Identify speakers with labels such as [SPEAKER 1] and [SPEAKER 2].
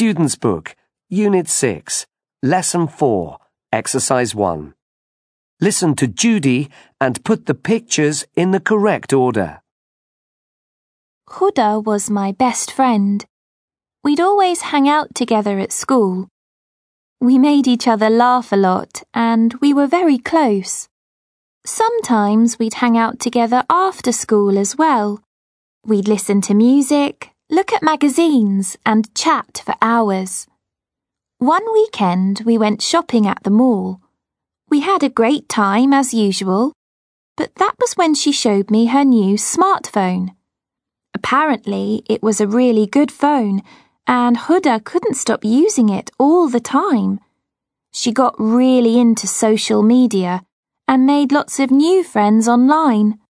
[SPEAKER 1] Student's Book, Unit 6, Lesson 4, Exercise 1. Listen to Judy and put the pictures in the correct order.
[SPEAKER 2] Huda was my best friend. We'd always hang out together at school. We made each other laugh a lot and we were very close. Sometimes we'd hang out together after school as well. We'd listen to music, look at magazines and chat for hours. One weekend we went shopping at the mall. We had a great time as usual, but that was when she showed me her new smartphone. Apparently it was a really good phone and Huda couldn't stop using it all the time. She got really into social media and made lots of new friends online.